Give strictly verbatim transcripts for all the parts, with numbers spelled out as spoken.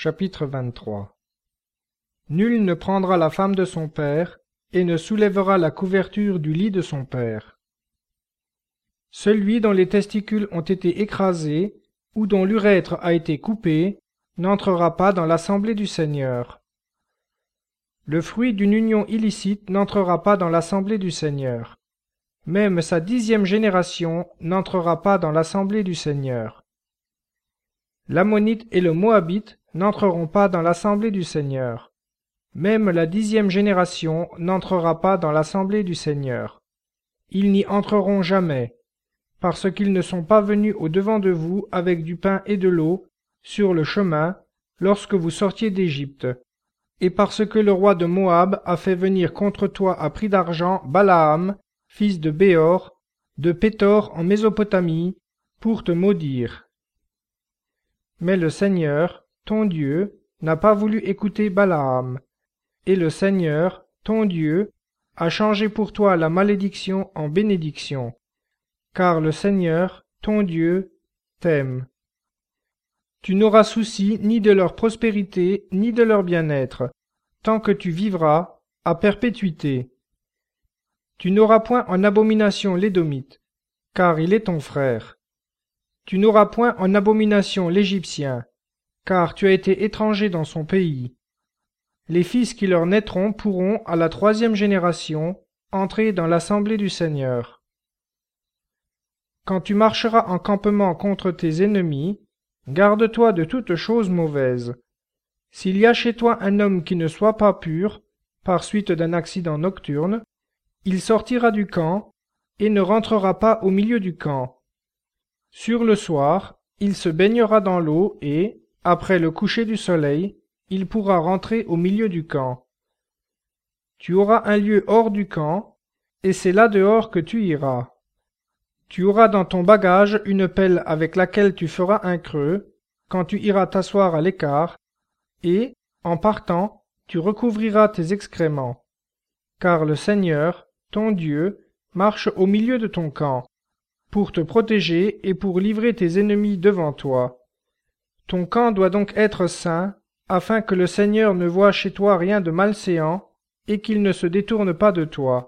Chapitre vingt-trois. Nul ne prendra la femme de son père, et ne soulèvera la couverture du lit de son père. Celui dont les testicules ont été écrasés, ou dont l'urètre a été coupé, n'entrera pas dans l'assemblée du Seigneur. Le fruit d'une union illicite n'entrera pas dans l'assemblée du Seigneur. Même sa dixième génération n'entrera pas dans l'assemblée du Seigneur. L'Ammonite et le Moabite n'entreront pas dans l'assemblée du Seigneur. Même la dixième génération n'entrera pas dans l'assemblée du Seigneur. Ils n'y entreront jamais, parce qu'ils ne sont pas venus au-devant de vous avec du pain et de l'eau, sur le chemin, lorsque vous sortiez d'Égypte, et parce que le roi de Moab a fait venir contre toi à prix d'argent Balaam, fils de Béor, de Pétor en Mésopotamie, pour te maudire. Mais le Seigneur, ton Dieu, n'a pas voulu écouter Balaam, et le Seigneur, ton Dieu, a changé pour toi la malédiction en bénédiction, car le Seigneur, ton Dieu, t'aime. Tu n'auras souci ni de leur prospérité, ni de leur bien-être, tant que tu vivras, à perpétuité. Tu n'auras point en abomination l'Édomite, car il est ton frère. Tu n'auras point en abomination l'Égyptien, car tu as été étranger dans son pays. Les fils qui leur naîtront pourront, à la troisième génération, entrer dans l'assemblée du Seigneur. Quand tu marcheras en campement contre tes ennemis, garde-toi de toute chose mauvaise. S'il y a chez toi un homme qui ne soit pas pur, par suite d'un accident nocturne, il sortira du camp, et ne rentrera pas au milieu du camp. Sur le soir, il se baignera dans l'eau et, après le coucher du soleil, il pourra rentrer au milieu du camp. Tu auras un lieu hors du camp, et c'est là dehors que tu iras. Tu auras dans ton bagage une pelle avec laquelle tu feras un creux, quand tu iras t'asseoir à l'écart, et, en partant, tu recouvriras tes excréments. Car le Seigneur, ton Dieu, marche au milieu de ton camp, pour te protéger et pour livrer tes ennemis devant toi. Ton camp doit donc être saint, afin que le Seigneur ne voie chez toi rien de malséant, et qu'il ne se détourne pas de toi.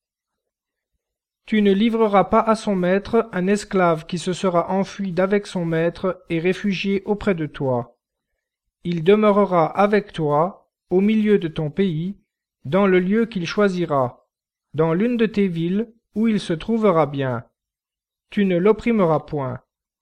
Tu ne livreras pas à son maître un esclave qui se sera enfui d'avec son maître et réfugié auprès de toi. Il demeurera avec toi, au milieu de ton pays, dans le lieu qu'il choisira, dans l'une de tes villes où il se trouvera bien. Tu ne l'opprimeras point.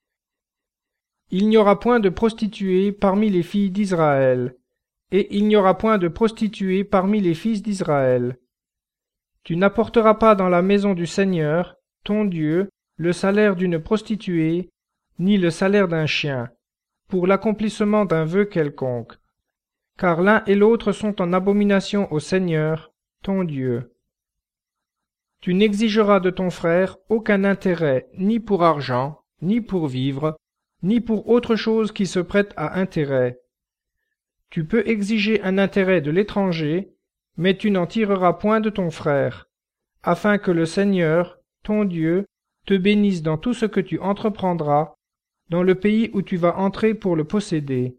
Il n'y aura point de prostituée parmi les filles d'Israël, et il n'y aura point de prostituée parmi les fils d'Israël. Tu n'apporteras pas dans la maison du Seigneur, ton Dieu, le salaire d'une prostituée, ni le salaire d'un chien, pour l'accomplissement d'un vœu quelconque, car l'un et l'autre sont en abomination au Seigneur, ton Dieu. Tu n'exigeras de ton frère aucun intérêt, ni pour argent, ni pour vivre, ni pour autre chose qui se prête à intérêt. Tu peux exiger un intérêt de l'étranger, mais tu n'en tireras point de ton frère, afin que le Seigneur, ton Dieu, te bénisse dans tout ce que tu entreprendras, dans le pays où tu vas entrer pour le posséder.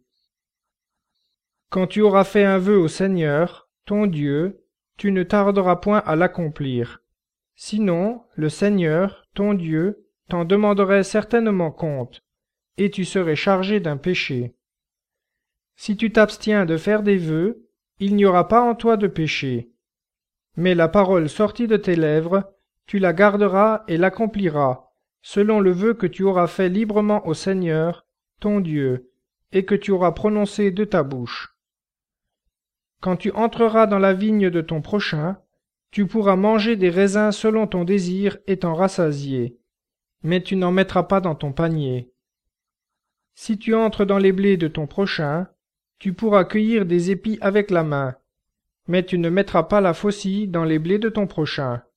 Quand tu auras fait un vœu au Seigneur, ton Dieu, tu ne tarderas point à l'accomplir. Sinon, le Seigneur, ton Dieu, t'en demanderait certainement compte, et tu serais chargé d'un péché. Si tu t'abstiens de faire des vœux, il n'y aura pas en toi de péché. Mais la parole sortie de tes lèvres, tu la garderas et l'accompliras, selon le vœu que tu auras fait librement au Seigneur, ton Dieu, et que tu auras prononcé de ta bouche. Quand tu entreras dans la vigne de ton prochain, tu pourras manger des raisins selon ton désir et t'en rassasier, mais tu n'en mettras pas dans ton panier. Si tu entres dans les blés de ton prochain, tu pourras cueillir des épis avec la main, mais tu ne mettras pas la faucille dans les blés de ton prochain.